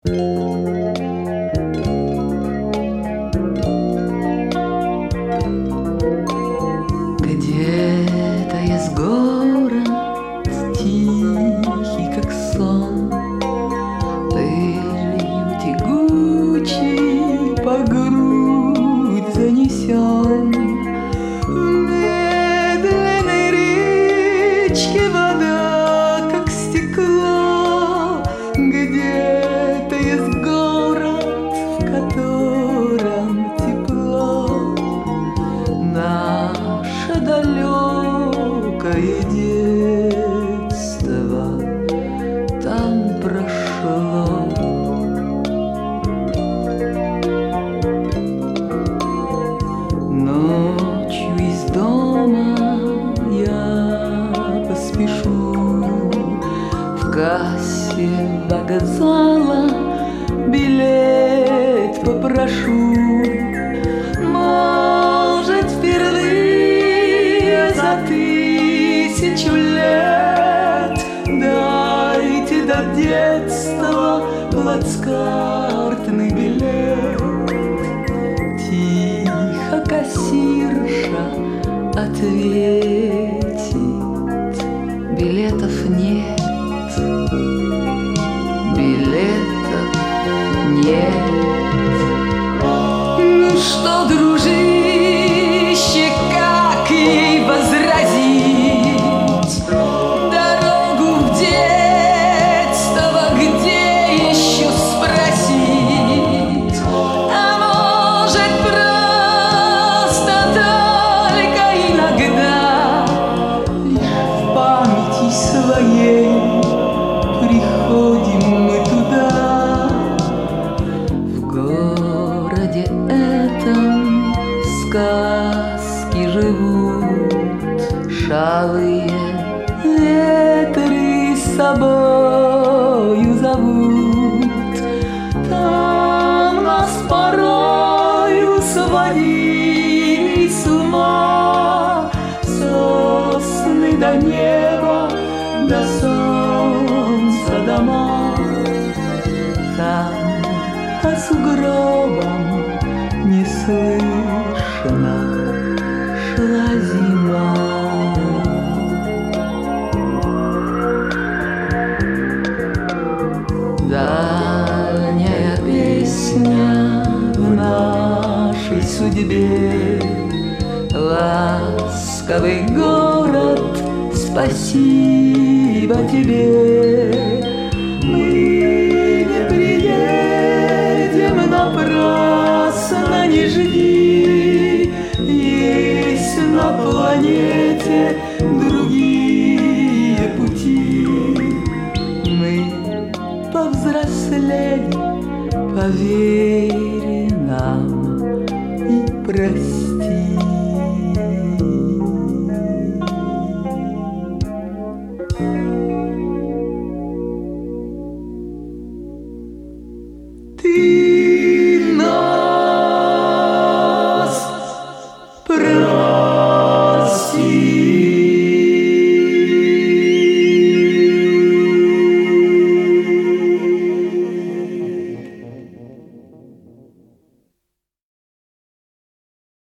Где-то есть город тихий, как сон, пылью тягучей по грудь занесен. В медленной речке вода, как стекло. Где-то есть город, в котором тепло. Наше далекое детство там прошло. Ночью из дома я поспешу, в кассе вокзала билет попрошу. Может, впервые за 1000 лет дайте до детства плацкартный билет. Тихо кассирша ответит: билетов нет, билетов нет. Ну что, дружище, как ей возразить? Дорогу в детство где еще спросить? А может, просто только иногда лишь в памяти своей приходим мы туда. В городе этом сказки живут, шалые ветры с собою зовут. Там нас порою сводили с ума сосны до неба, до солнца дома. Там по сугробам неслышно шла зима. Дальняя песня в нашей судьбе, ласковый город, спасибо тебе. Мы не приедем напрасно, не жди, есть на планете другие пути. Мы повзрослели, поверь нам и прости.